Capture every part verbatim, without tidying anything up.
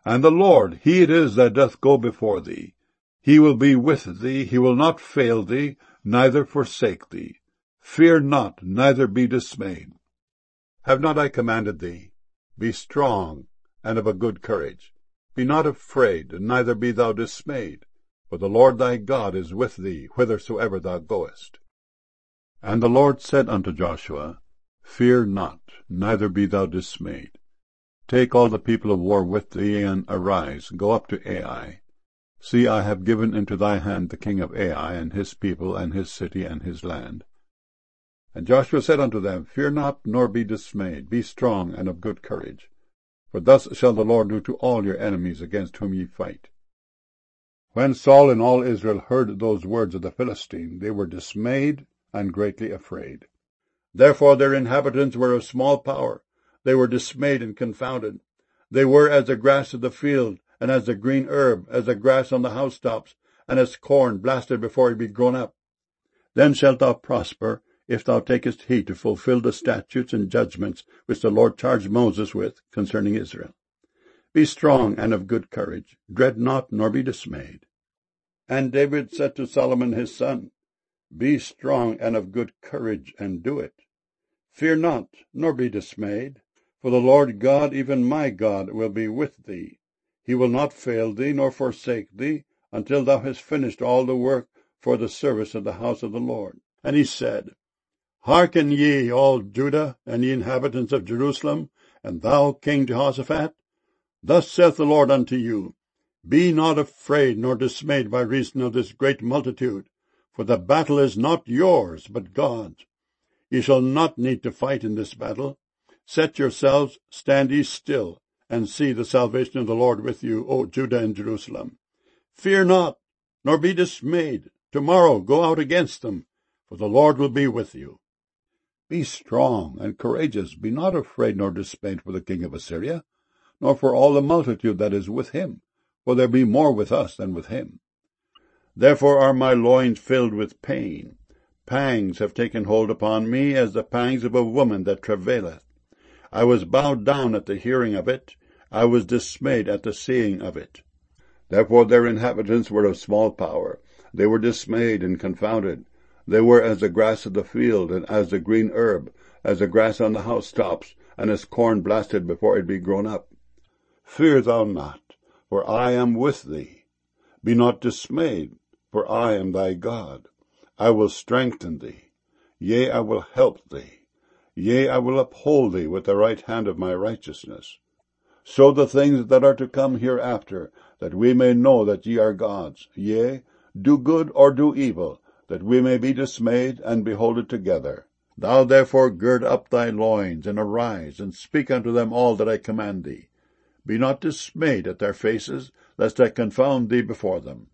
And the Lord, he it is that doth go before thee. He will be with thee, he will not fail thee, neither forsake thee. Fear not, neither be dismayed. Have not I commanded thee? Be strong, and of a good courage. Be not afraid, neither be thou dismayed, for the Lord thy God is with thee whithersoever thou goest. And the Lord said unto Joshua, Fear not, neither be thou dismayed. Take all the people of war with thee, and arise, go up to Ai. See, I have given into thy hand the king of Ai, and his people, and his city, and his land. And Joshua said unto them, Fear not, nor be dismayed. Be strong and of good courage. For thus shall the Lord do to all your enemies against whom ye fight. When Saul and all Israel heard those words of the Philistine, they were dismayed and greatly afraid. Therefore their inhabitants were of small power. They were dismayed and confounded. They were as the grass of the field, and as the green herb, as the grass on the housetops, and as corn blasted before it be grown up. Then shalt thou prosper, if thou takest heed to fulfill the statutes and judgments which the Lord charged Moses with concerning Israel. Be strong and of good courage. Dread not, nor be dismayed. And David said to Solomon his son, Be strong and of good courage, and do it. Fear not, nor be dismayed, for the Lord God, even my God, will be with thee. He will not fail thee, nor forsake thee, until thou hast finished all the work for the service of the house of the Lord. And he said, Hearken ye, all Judah, and ye inhabitants of Jerusalem, and thou, King Jehoshaphat. Thus saith the Lord unto you, Be not afraid nor dismayed by reason of this great multitude, for the battle is not yours, but God's. Ye shall not need to fight in this battle. Set yourselves, stand ye still, and see the salvation of the Lord with you, O Judah and Jerusalem. Fear not, nor be dismayed. Tomorrow go out against them, for the Lord will be with you. Be strong and courageous. Be not afraid nor dismayed for the king of Assyria, nor for all the multitude that is with him, for there be more with us than with him. Therefore are my loins filled with pain. Pangs have taken hold upon me, as the pangs of a woman that travaileth. I was bowed down at the hearing of it. I was dismayed at the seeing of it. Therefore their inhabitants were of small power. They were dismayed and confounded. They were as the grass of the field, and as the green herb, as the grass on the housetops, and as corn blasted before it be grown up. Fear thou not, for I am with thee. Be not dismayed, for I am thy God. I will strengthen thee. Yea, I will help thee. Yea, I will uphold thee with the right hand of my righteousness. Show the things that are to come hereafter, that we may know that ye are gods. Yea, do good or do evil, that we may be dismayed and behold it together. Thou therefore gird up thy loins, and arise, and speak unto them all that I command thee. Be not dismayed at their faces, lest I confound thee before them.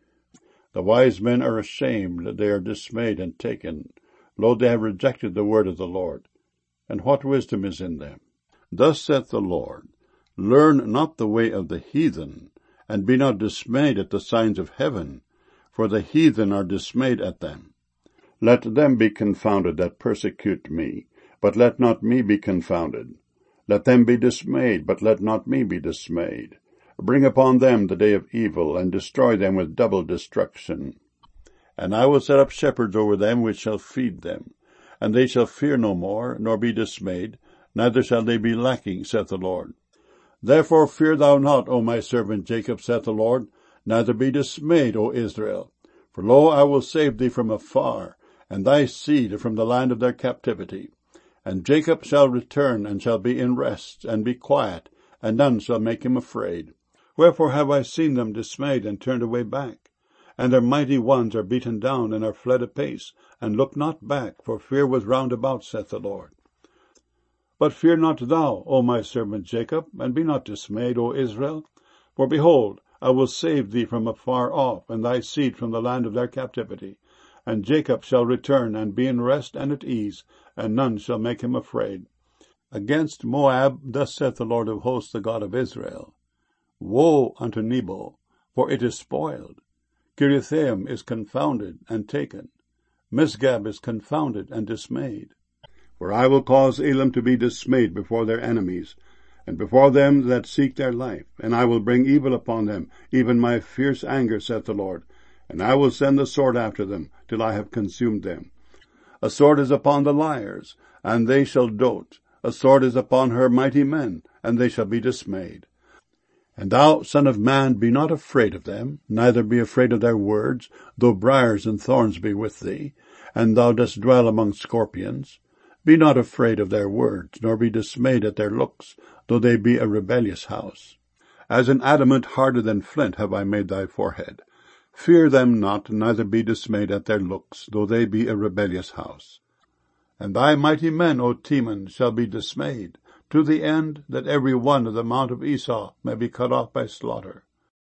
The wise men are ashamed, they are dismayed and taken. Lo, they have rejected the word of the Lord. And what wisdom is in them? Thus saith the Lord, Learn not the way of the heathen, and be not dismayed at the signs of heaven, for the heathen are dismayed at them. Let them be confounded that persecute me, but let not me be confounded. Let them be dismayed, but let not me be dismayed. Bring upon them the day of evil, and destroy them with double destruction. And I will set up shepherds over them which shall feed them. And they shall fear no more, nor be dismayed, neither shall they be lacking, saith the Lord. Therefore fear thou not, O my servant Jacob, saith the Lord, neither be dismayed, O Israel. For lo, I will save thee from afar, and thy seed from the land of their captivity. And Jacob shall return, and shall be in rest, and be quiet, and none shall make him afraid. Wherefore have I seen them dismayed, and turned away back? And their mighty ones are beaten down, and are fled apace, and look not back, for fear was round about, saith the Lord. But fear not thou, O my servant Jacob, and be not dismayed, O Israel. For behold, I will save thee from afar off, and thy seed from the land of their captivity. And Jacob shall return, and be in rest and at ease, and none shall make him afraid. Against Moab, thus saith the Lord of hosts, the God of Israel, Woe unto Nebo, for it is spoiled. Kiriathaim is confounded and taken. Misgab is confounded and dismayed. For I will cause Elam to be dismayed before their enemies, and before them that seek their life. And I will bring evil upon them, even my fierce anger, saith the Lord. And I will send the sword after them, till I have consumed them. A sword is upon the liars, and they shall dote. A sword is upon her mighty men, and they shall be dismayed. And thou, son of man, be not afraid of them, neither be afraid of their words, though briars and thorns be with thee, and thou dost dwell among scorpions. Be not afraid of their words, nor be dismayed at their looks, though they be a rebellious house. As an adamant harder than flint have I made thy forehead. Fear them not, neither be dismayed at their looks, though they be a rebellious house. And thy mighty men, O Teman, shall be dismayed, to the end that every one of the mount of Esau may be cut off by slaughter.